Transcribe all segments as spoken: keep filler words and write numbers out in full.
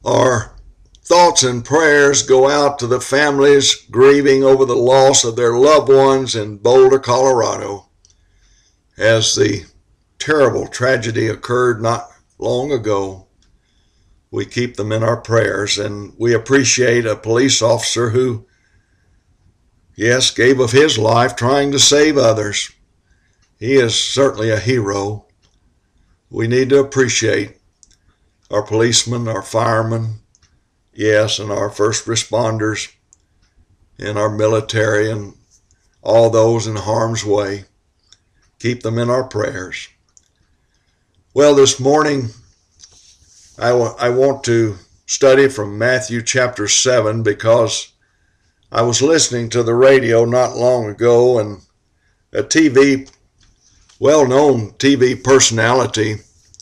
Our thoughts and prayers go out to the families grieving over the loss of their loved ones in Boulder, Colorado, as the terrible tragedy occurred not long ago. We keep them in our prayers, and we appreciate a police officer who, yes, gave of his life trying to save others. He is certainly a hero. We need to appreciate our policemen, our firemen, yes, and our first responders, and our military, and all those in harm's way. Keep them in our prayers. Well, this morning, I, w- I want to study from Matthew chapter seven, because I was listening to the radio not long ago, and a T V, well-known T V personality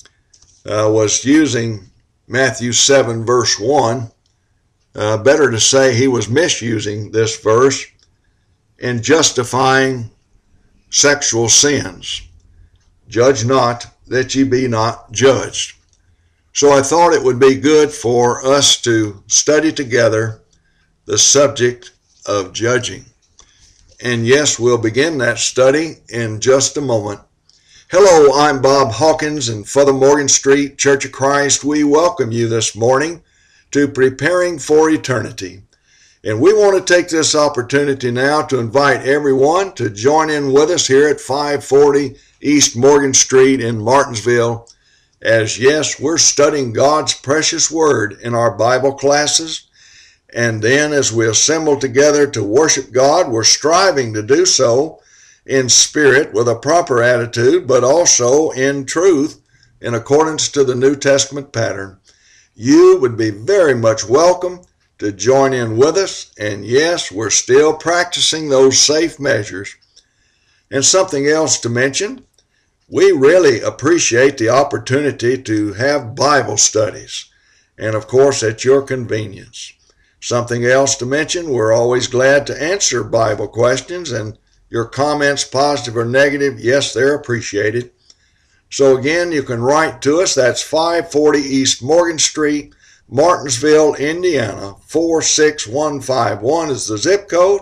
uh, was using Matthew seven verse one. Uh, better to say he was misusing this verse in justifying sexual sins. Judge not that ye be not judged. So I thought it would be good for us to study together the subject of judging. And yes, we'll begin that study in just a moment. Hello, I'm Bob Hawkins, and for the Morgan Street Church of Christ, we welcome you this morning to Preparing for Eternity. And we want to take this opportunity now to invite everyone to join in with us here at five forty East Morgan Street in Martinsville, as yes, we're studying God's precious Word in our Bible classes. And then as we assemble together to worship God, we're striving to do so in spirit with a proper attitude, but also in truth in accordance to the New Testament pattern. You would be very much welcome to join in with us. And yes, we're still practicing those safe measures. And something else to mention, we really appreciate the opportunity to have Bible studies, and of course at your convenience. Something else to mention, we're always glad to answer Bible questions, and your comments, positive or negative, yes, they're appreciated. So again, you can write to us. That's five forty East Morgan Street, Martinsville, Indiana, four six one five one is the zip code.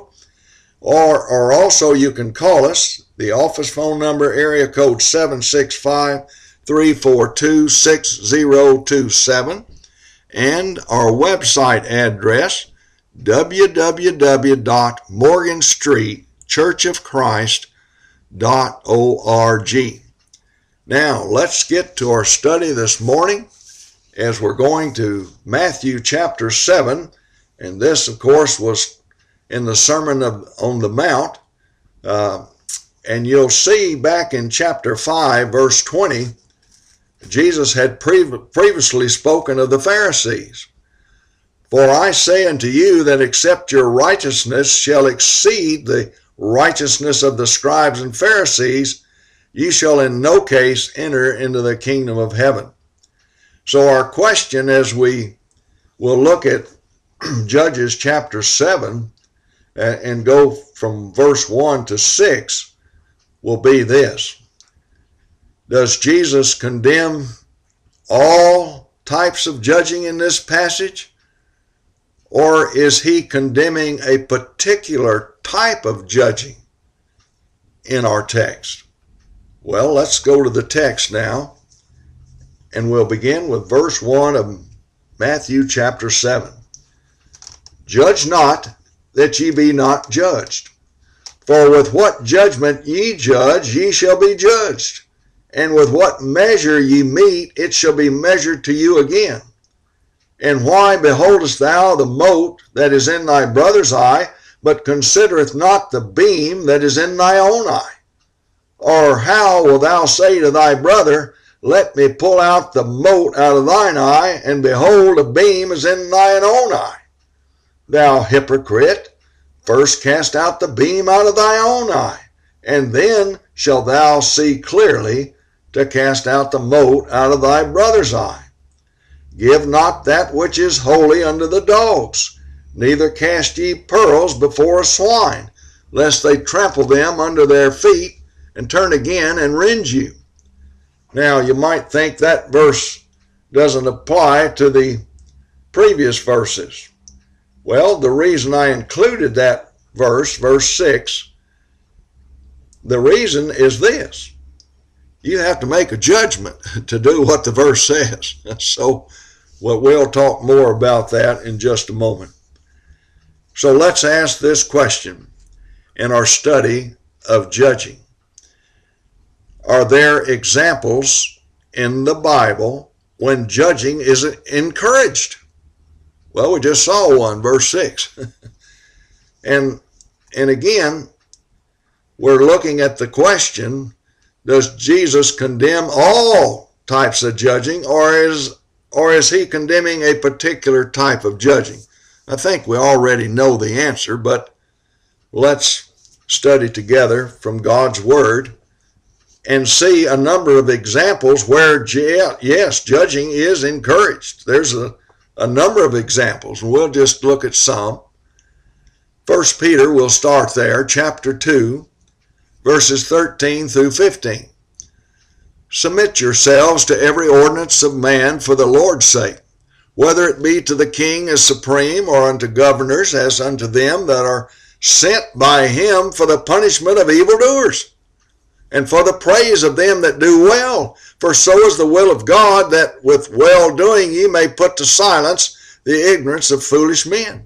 Or, or also you can call us. The office phone number, area code seven six five, three four two, six zero two seven. And our website address, w w w dot morgan street church of christ dot org. Now, let's get to our study this morning as we're going to Matthew chapter seven. And this, of course, was in the Sermon of, on the Mount. Uh, and you'll see back in chapter five, verse twenty, Jesus had pre- previously spoken of the Pharisees. For I say unto you that except your righteousness shall exceed the righteousness of the scribes and Pharisees, ye shall in no case enter into the kingdom of heaven. So our question as we will look at Judges chapter seven and go from verse one to six will be this. Does Jesus condemn all types of judging in this passage? Or is he condemning a particular type of judging in our text? Well, let's go to the text now, and we'll begin with verse one of Matthew chapter seven. Judge not that ye be not judged. For with what judgment ye judge, ye shall be judged. And with what measure ye mete, it shall be measured to you again. And why beholdest thou the mote that is in thy brother's eye, but considereth not the beam that is in thy own eye? Or how wilt thou say to thy brother, let me pull out the mote out of thine eye, and behold, a beam is in thine own eye? Thou hypocrite, first cast out the beam out of thy own eye, and then shalt thou see clearly to cast out the mote out of thy brother's eye. Give not that which is holy unto the dogs, neither cast ye pearls before a swine, lest they trample them under their feet, and turn again and rend you. Now you might think that verse doesn't apply to the previous verses? Well, the reason I included that verse, verse six, the reason is this. You have to make a judgment to do what the verse says. So well, we'll talk more about that in just a moment. So let's ask this question in our study of judging. Are there examples in the Bible when judging is encouraged? Well, we just saw one, verse six. and, and again, we're looking at the question, does Jesus condemn all types of judging, or is, or is he condemning a particular type of judging? I think we already know the answer, but let's study together from God's Word and see a number of examples where, yes, judging is encouraged. There's a, a number of examples, and we'll just look at some. First Peter, we'll start there, chapter two, verses thirteen through fifteen. Submit yourselves to every ordinance of man for the Lord's sake, whether it be to the king as supreme, or unto governors as unto them that are sent by him for the punishment of evildoers, and for the praise of them that do well. For so is the will of God, that with well-doing ye may put to silence the ignorance of foolish men.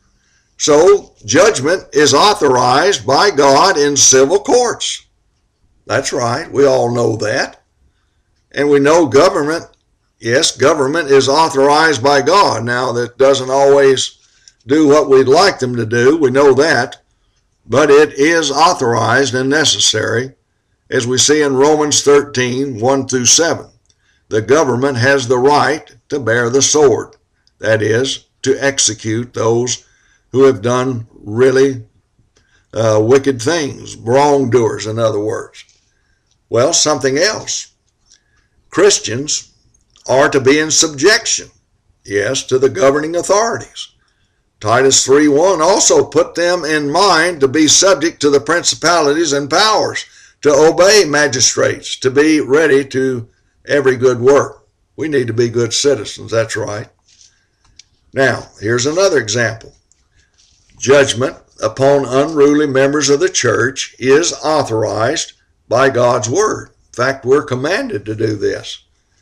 So judgment is authorized by God in civil courts. That's right, we all know that. And we know government, yes, government is authorized by God. Now, that doesn't always do what we'd like them to do, we know that, but it is authorized and necessary, as we see in Romans thirteen, one through seven. The government has the right to bear the sword, that is, to execute those who have done really uh, wicked things, wrongdoers, in other words. Well, something else. Christians are to be in subjection, yes, to the governing authorities. Titus three one also put them in mind to be subject to the principalities and powers, to obey magistrates, to be ready to every good work. We need to be good citizens, that's right. Now, here's another example. Judgment upon unruly members of the church is authorized by God's Word. In fact, we're commanded to do this.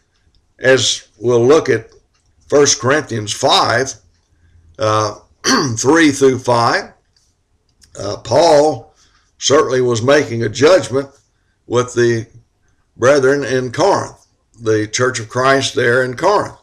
As we'll look at First Corinthians five, uh, three through five, uh, Paul certainly was making a judgment with the brethren in Corinth, the Church of Christ there in Corinth.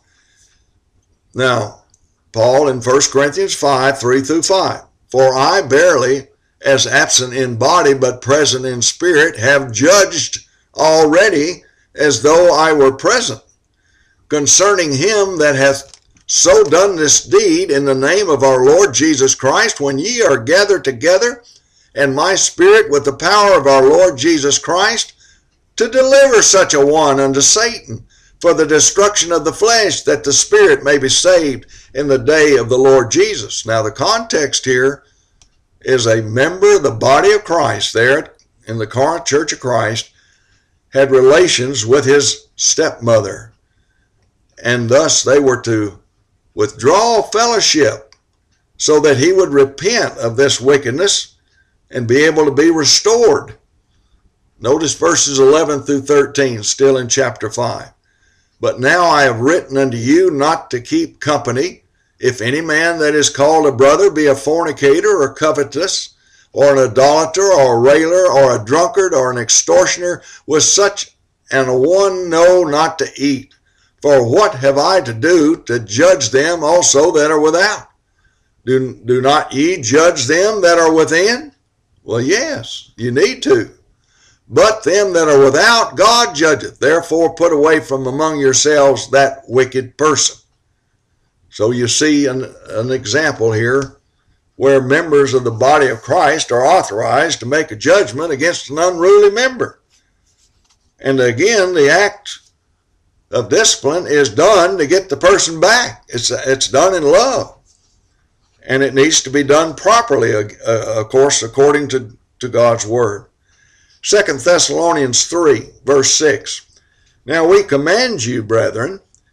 Now, Paul in First Corinthians five, three through five, for I barely, as absent in body but present in spirit, have judged already as though I were present, concerning him that hath so done this deed in the name of our Lord Jesus Christ, when ye are gathered together, and my spirit with the power of our Lord Jesus Christ, to deliver such a one unto Satan, for the destruction of the flesh, that the spirit may be saved in the day of the Lord Jesus. Now, the context here is a member of the body of Christ there in the Corinth Church of Christ had relations with his stepmother, and thus they were to withdraw fellowship so that he would repent of this wickedness and be able to be restored. Notice verses eleven through thirteen, still in chapter five. But now I have written unto you not to keep company, if any man that is called a brother be a fornicator, or covetous, or an idolater, or a railer, or a drunkard, or an extortioner, with such an one know not to eat. For what have I to do to judge them also that are without? Do, do not ye judge them that are within? Well, yes, you need to. But them that are without, God judgeth. Therefore put away from among yourselves that wicked person. So you see an, an example here where members of the body of Christ are authorized to make a judgment against an unruly member. And again, the act of discipline is done to get the person back. It's, it's done in love. And it needs to be done properly, uh, of course, according to, to God's Word. Second Thessalonians three, verse six. Now we command you, brethren,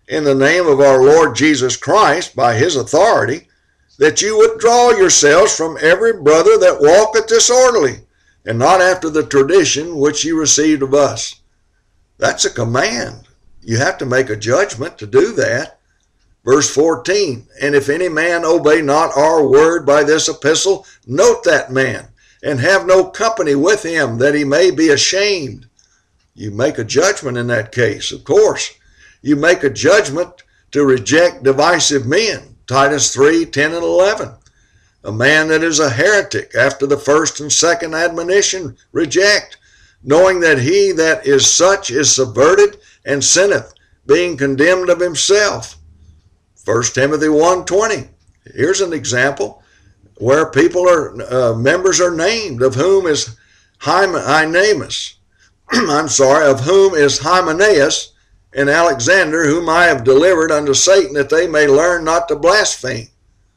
in the name of our Lord Jesus Christ by his authority, that you withdraw yourselves from every brother that walketh disorderly, and not after the tradition which ye received of us. That's a command. You have to make a judgment to do that. Verse fourteen, and if any man obey not our word by this epistle, note that man, and have no company with him, that he may be ashamed. You make a judgment in that case, of course. You make a judgment to reject divisive men. Titus three, ten and eleven. A man that is a heretic after the first and second admonition reject, knowing that he that is such is subverted and sinneth, being condemned of himself. First Timothy one twenty. Here's an example where people are, uh, members are named, of whom is Hymenaeus. I'm sorry, of whom is Hymenaeus and Alexander, whom I have delivered unto Satan, that they may learn not to blaspheme.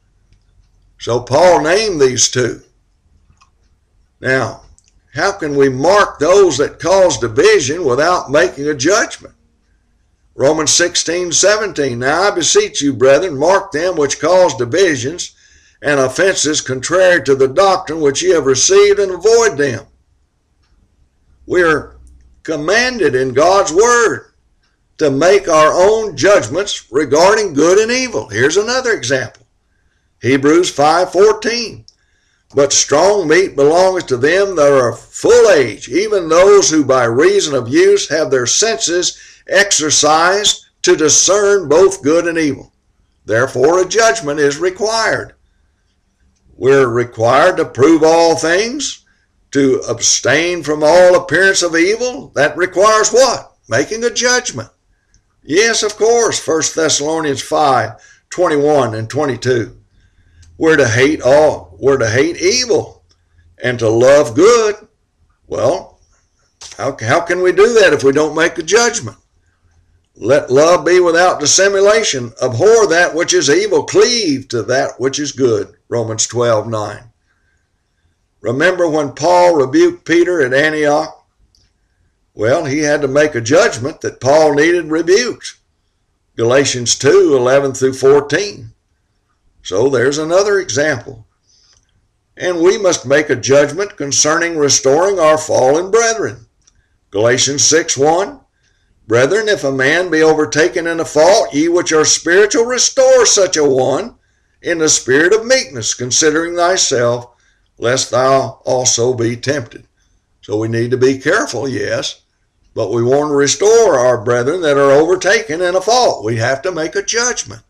So Paul named these two. Now, how can we mark those that cause division without making a judgment? Romans sixteen, seventeen. Now I beseech you, brethren, mark them which cause divisions and offenses contrary to the doctrine which ye have received, and avoid them. We are commanded in God's word to make our own judgments regarding good and evil. Here's another example. Hebrews five fourteen. But strong meat belongeth to them that are of full age, even those who by reason of use have their senses exercised to discern both good and evil. Therefore a judgment is required. We're required to prove all things, to abstain from all appearance of evil. That requires what? Making a judgment. Yes, of course, First Thessalonians five, twenty-one and twenty-two. We're to hate all, we're to hate evil and to love good. Well, how, how can we do that if we don't make a judgment? Let love be without dissimulation. Abhor that which is evil. Cleave to that which is good. Romans twelve nine. Remember when Paul rebuked Peter at Antioch? Well, he had to make a judgment that Paul needed rebuked. Galatians two eleven through fourteen. So there's another example. And we must make a judgment concerning restoring our fallen brethren. Galatians six one. Brethren, if a man be overtaken in a fault, ye which are spiritual, restore such a one in the spirit of meekness, considering thyself, lest thou also be tempted. So we need to be careful, yes, but we want to restore our brethren that are overtaken in a fault. We have to make a judgment.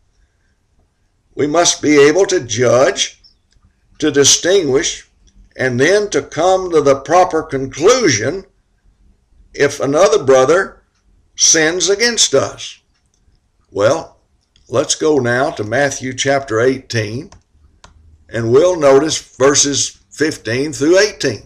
We must be able to judge, to distinguish, and then to come to the proper conclusion if another brother sins against us. Well, let's go now to Matthew chapter eighteen, and we'll notice verses fifteen through eighteen.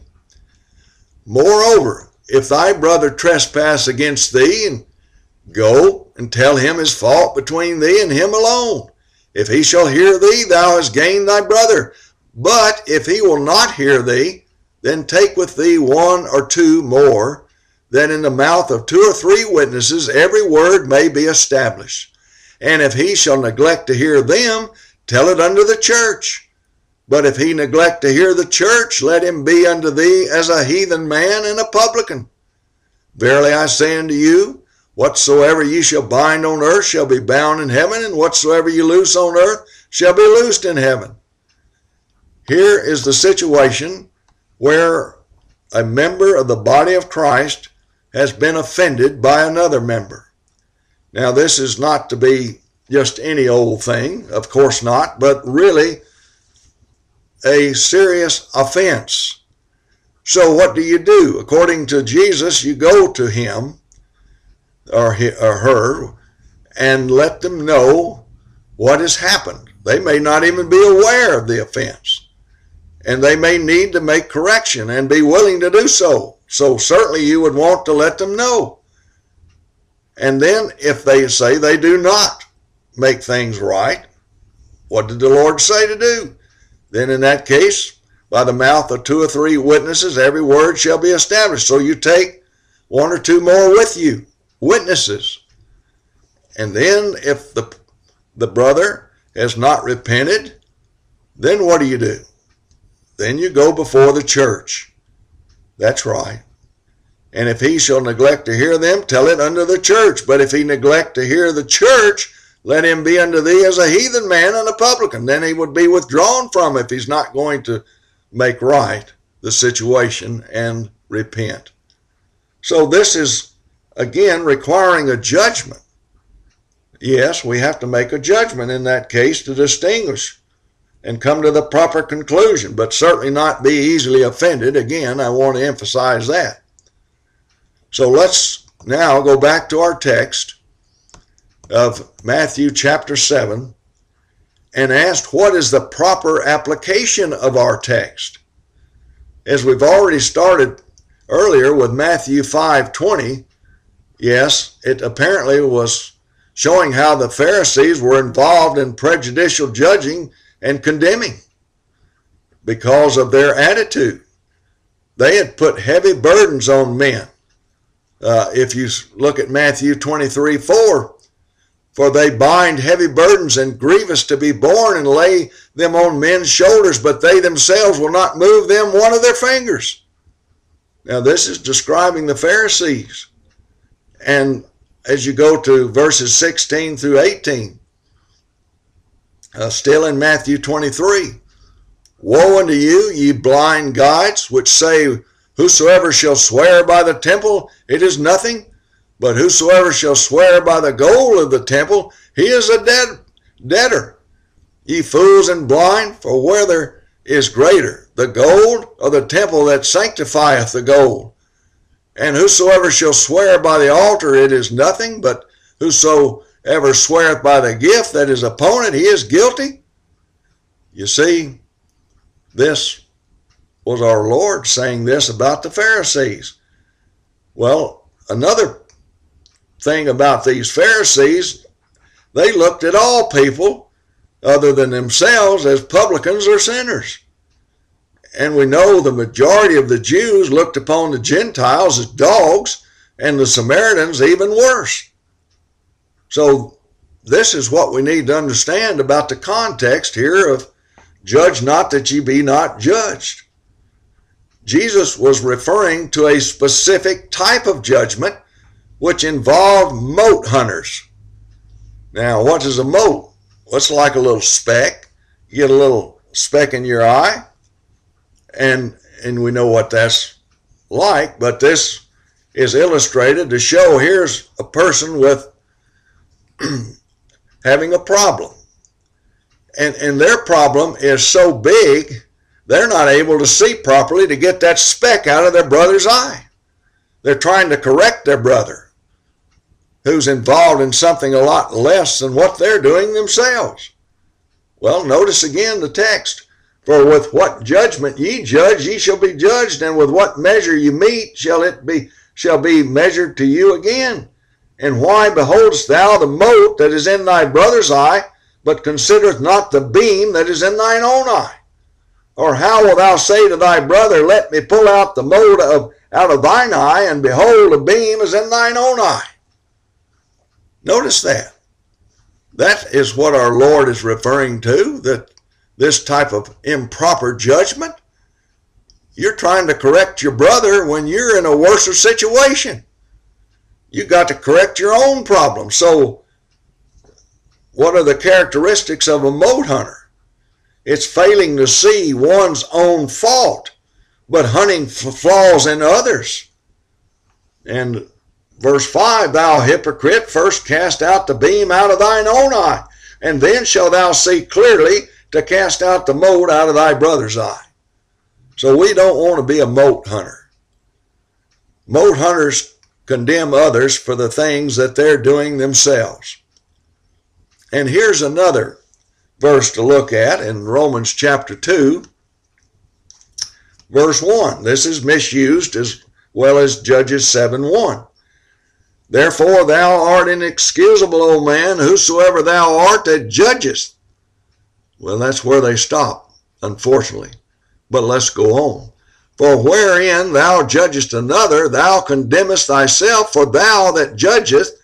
Moreover, if thy brother trespass against thee, and go and tell him his fault between thee and him alone. If he shall hear thee, thou hast gained thy brother. But if he will not hear thee, then take with thee one or two more, that in the mouth of two or three witnesses every word may be established. And if he shall neglect to hear them, tell it unto the church. But if he neglect to hear the church, let him be unto thee as a heathen man and a publican. Verily I say unto you, whatsoever ye shall bind on earth shall be bound in heaven, and whatsoever ye loose on earth shall be loosed in heaven. Here is the situation where a member of the body of Christ has been offended by another member. Now, this is not to be just any old thing, of course not, but really a serious offense. So what do you do? According to Jesus, you go to him or, he, or her and let them know what has happened. They may not even be aware of the offense, and they may need to make correction and be willing to do so. So certainly you would want to let them know. And then if they say they do not make things right, what did the Lord say to do? Then in that case, by the mouth of two or three witnesses, every word shall be established. So you take one or two more with you, witnesses, And then if the, the brother has not repented, then what do you do? Then you go before the church. That's right. And if he shall neglect to hear them, tell it unto the church. But if he neglect to hear the church, let him be unto thee as a heathen man and a publican. Then he would be withdrawn from if he's not going to make right the situation and repent. So this is, again, requiring a judgment. Yes, we have to make a judgment in that case to distinguish and come to the proper conclusion, but certainly not be easily offended. Again, I want to emphasize that. So let's now go back to our text of Matthew chapter seven and ask, what is the proper application of our text? As we've already started earlier with Matthew five twenty, yes, it apparently was showing how the Pharisees were involved in prejudicial judging and condemning because of their attitude. They had put heavy burdens on men. Uh, if you look at Matthew twenty-three four, for they bind heavy burdens and grievous to be borne and lay them on men's shoulders, but they themselves will not move them one of their fingers. Now this is describing the Pharisees. And as you go to verses sixteen through eighteen, uh, still in Matthew twenty-three, woe unto you, ye blind guides, which say, whosoever shall swear by the temple, it is nothing. But whosoever shall swear by the gold of the temple, he is a dead, debtor. Ye fools and blind, for whether is greater, the gold or the temple that sanctifieth the gold? And whosoever shall swear by the altar, it is nothing. But whosoever sweareth by the gift that is upon it, he is guilty. You see, this was our Lord saying this about the Pharisees. Well, another thing about these Pharisees, they looked at all people other than themselves as publicans or sinners. And we know the majority of the Jews looked upon the Gentiles as dogs, and the Samaritans even worse. So this is what we need to understand about the context here of judge not that ye be not judged. Jesus was referring to a specific type of judgment which involved mote hunters. Now, what is a mote? Well, it's like a little speck. You get a little speck in your eye, and, and we know what that's like, but this is illustrated to show here's a person with having a problem. And, and their problem is so big, they're not able to see properly to get that speck out of their brother's eye. They're trying to correct their brother, who's involved in something a lot less than what they're doing themselves. Well, notice again the text. For with what judgment ye judge, ye shall be judged, and with what measure you mete, shall it be shall be measured to you again. And why beholdest thou the mote that is in thy brother's eye, but considereth not the beam that is in thine own eye? Or how wilt thou say to thy brother, let me pull out the mote of, out of thine eye, and behold, the beam is in thine own eye? Notice that. That is what our Lord is referring to, that this type of improper judgment. You're trying to correct your brother when you're in a worse situation. You've got to correct your own problem. So what are the characteristics of a mote hunter? It's failing to see one's own fault, but hunting for flaws in others. And verse five, thou hypocrite, first cast out the beam out of thine own eye, and then shalt thou see clearly to cast out the mote out of thy brother's eye. So we don't want to be a mote hunter. Mote hunters condemn others for the things that they're doing themselves. And here's another verse to look at in Romans chapter two, verse one. This is misused as well as Judges seven one. Therefore thou art inexcusable, O man, whosoever thou art that judgest. Well, that's where they stop, unfortunately. But let's go on. For wherein thou judgest another, thou condemnest thyself, for thou that judgest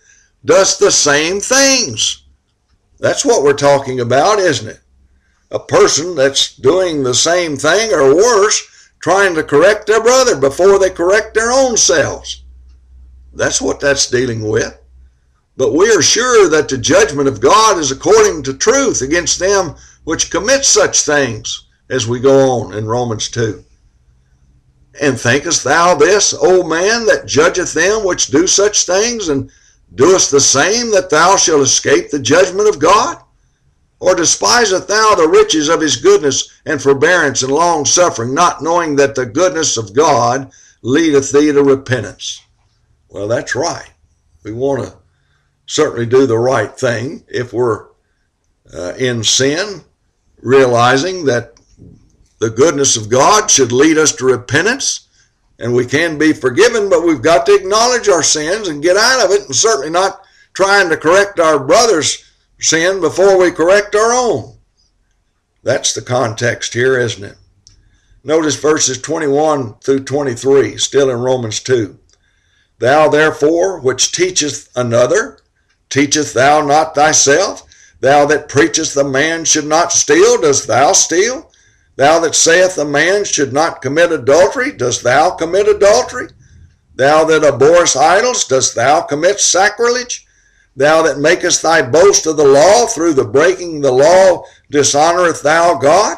does the same things. That's what we're talking about, isn't it? A person that's doing the same thing or worse, trying to correct their brother before they correct their own selves. That's what that's dealing with. But we are sure that the judgment of God is according to truth against them which commit such things, as we go on in Romans two. And thinkest thou this, O man, that judgeth them which do such things, and doest the same, that thou shalt escape the judgment of God? Or despiseth thou the riches of his goodness and forbearance and long suffering, not knowing that the goodness of God leadeth thee to repentance? Well, that's right. We want to certainly do the right thing if we're uh, in sin, realizing that the goodness of God should lead us to repentance, and we can be forgiven, but we've got to acknowledge our sins and get out of it, and certainly not trying to correct our brother's sin before we correct our own. That's the context here, isn't it? Notice verses twenty-one through twenty-three, still in Romans two. Thou therefore, which teachest another, teachest thou not thyself? Thou that preachest the man should not steal, dost thou steal? Thou that sayest the man should not commit adultery, dost thou commit adultery? Thou that abhorrest idols, dost thou commit sacrilege? Thou that makest thy boast of the law, through the breaking the law dishonoreth thou God?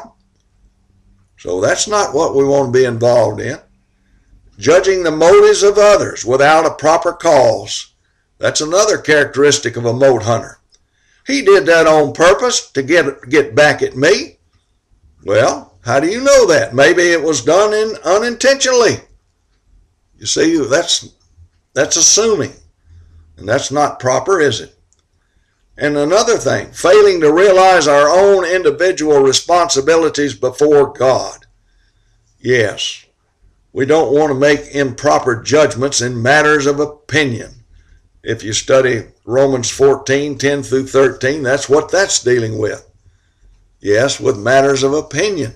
So that's not what we want to be involved in. Judging the motives of others without a proper cause. That's another characteristic of a mote hunter. He did that on purpose to get, get back at me. Well, how do you know that? Maybe it was done in, unintentionally. You see, that's, that's assuming. And that's not proper, is it? And another thing, failing to realize our own individual responsibilities before God. Yes, we don't want to make improper judgments in matters of opinion. If you study Romans fourteen, ten through thirteen, that's what that's dealing with. Yes, with matters of opinion.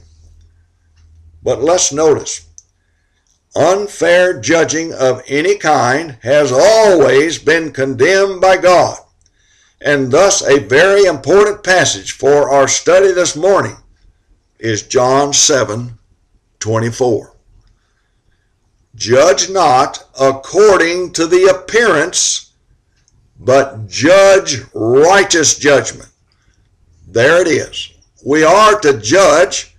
But let's notice, unfair judging of any kind has always been condemned by God. And thus a very important passage for our study this morning is John seven twenty-four. Judge not according to the appearance, but judge righteous judgment. There it is. We are to judge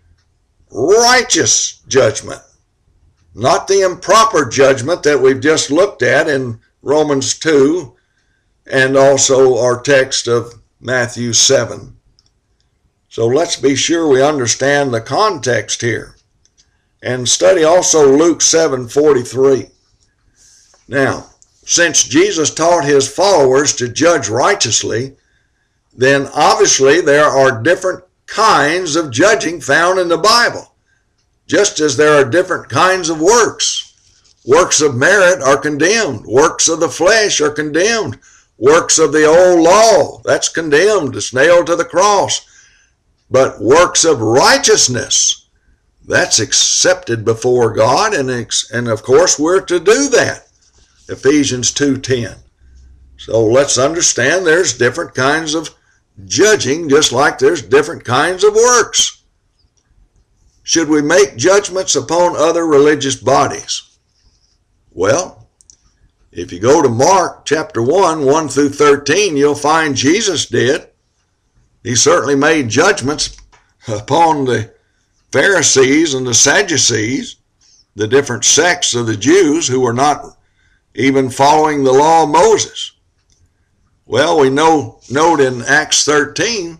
righteous judgment, not the improper judgment that we've just looked at in Romans two and also our text of Matthew seven. So let's be sure we understand the context here. And study also Luke seven forty-three. Now, since Jesus taught his followers to judge righteously, then obviously there are different kinds of judging found in the Bible, just as there are different kinds of works. Works of merit are condemned. Works of the flesh are condemned. Works of the old law, that's condemned. It's nailed to the cross. But works of righteousness, that's accepted before God, and, and of course we're to do that. Ephesians two ten. So let's understand there's different kinds of judging, just like there's different kinds of works. Should we make judgments upon other religious bodies? Well, if you go to Mark chapter one, one through thirteen, you'll find Jesus did. He certainly made judgments upon the Pharisees and the Sadducees, the different sects of the Jews who were not even following the law of Moses. Well, we know note in Acts thirteen,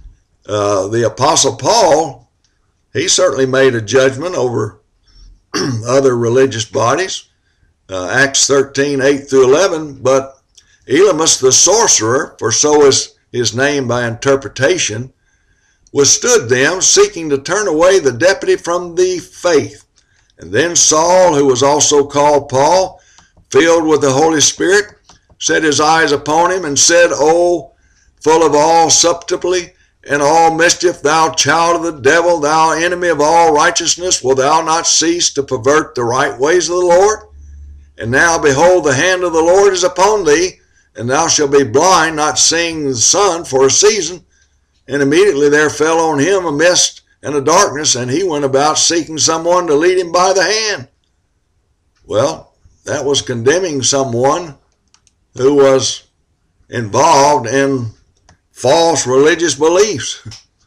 uh, the Apostle Paul, he certainly made a judgment over other religious bodies. Uh, Acts thirteen, eight through eleven, but Elymas the sorcerer, for so is his name by interpretation, withstood them, seeking to turn away the deputy from the faith. And then Saul, who was also called Paul, filled with the Holy Spirit, set his eyes upon him and said, O, full of all subtlety and all mischief, thou child of the devil, thou enemy of all righteousness, wilt thou not cease to pervert the right ways of the Lord? And now, behold, the hand of the Lord is upon thee, and thou shalt be blind, not seeing the sun for a season. And immediately there fell on him a mist and a darkness, and he went about seeking someone to lead him by the hand. Well, that was condemning someone who was involved in false religious beliefs.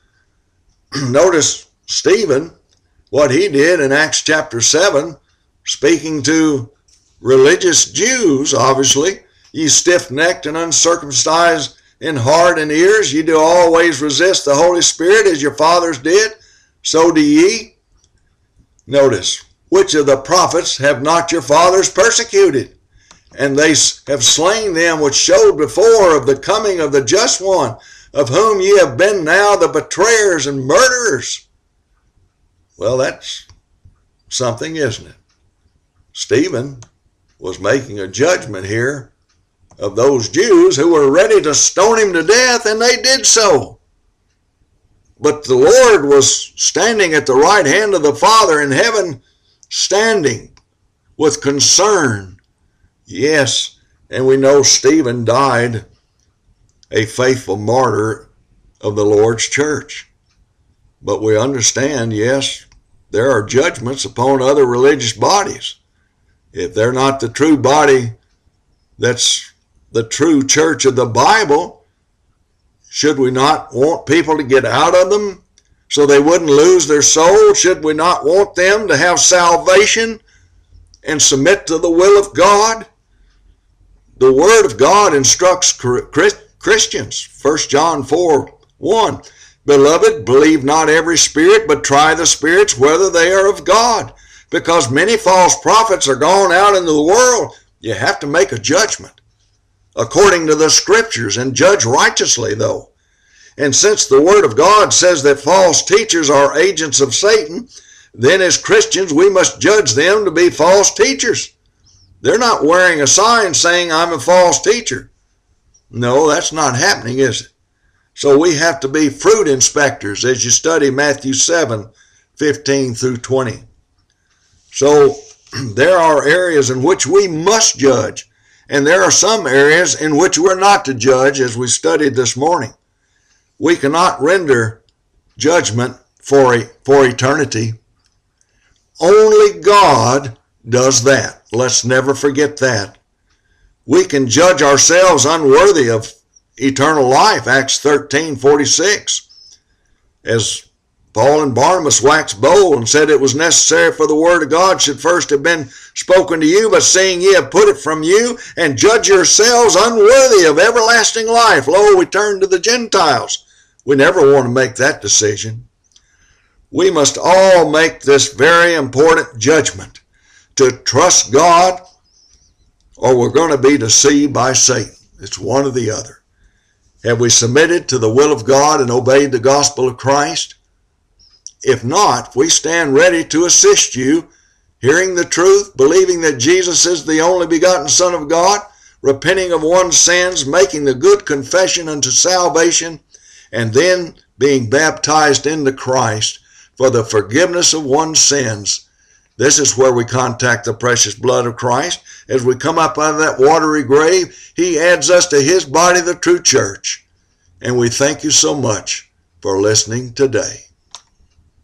Notice Stephen, what he did in Acts chapter seven, speaking to religious Jews, obviously. Ye stiff-necked and uncircumcised in heart and ears, ye do always resist the Holy Spirit as your fathers did, so do ye. Notice, which of the prophets have not your fathers persecuted? And they have slain them which showed before of the coming of the just one, of whom ye have been now the betrayers and murderers. Well, that's something, isn't it? Stephen was making a judgment here of those Jews who were ready to stone him to death, and they did so. But the Lord was standing at the right hand of the Father in heaven, standing with concern. Yes, and we know Stephen died a faithful martyr of the Lord's church. But we understand, yes, there are judgments upon other religious bodies. If they're not the true body that's the true church of the Bible, should we not want people to get out of them so they wouldn't lose their soul? Should we not want them to have salvation and submit to the will of God? The Word of God instructs Christians. First John four one. Beloved, believe not every spirit, but try the spirits whether they are of God. Because many false prophets are gone out into the world. You have to make a judgment according to the Scriptures and judge righteously, though. And since the Word of God says that false teachers are agents of Satan, then as Christians we must judge them to be false teachers. They're not wearing a sign saying, I'm a false teacher. No, that's not happening, is it? So we have to be fruit inspectors as you study Matthew seven, fifteen through twenty. So there are areas in which we must judge, and there are some areas in which we're not to judge, as we studied this morning. We cannot render judgment for, a, for eternity. Only God does that. Let's never forget that. We can judge ourselves unworthy of eternal life, Acts thirteen forty-six, as Paul and Barnabas waxed bold and said it was necessary for the word of God should first have been spoken to you, but seeing ye have put it from you, and judge yourselves unworthy of everlasting life, lo, we turn to the Gentiles. We never want to make that decision. We must all make this very important judgment to trust God, or we're going to be deceived by Satan. It's one or the other. Have we submitted to the will of God and obeyed the gospel of Christ? If not, we stand ready to assist you, hearing the truth, believing that Jesus is the only begotten Son of God, repenting of one's sins, making the good confession unto salvation, and then being baptized into Christ for the forgiveness of one's sins. This is where we contact the precious blood of Christ. As we come up out of that watery grave, He adds us to His body, the true church. And we thank you so much for listening today.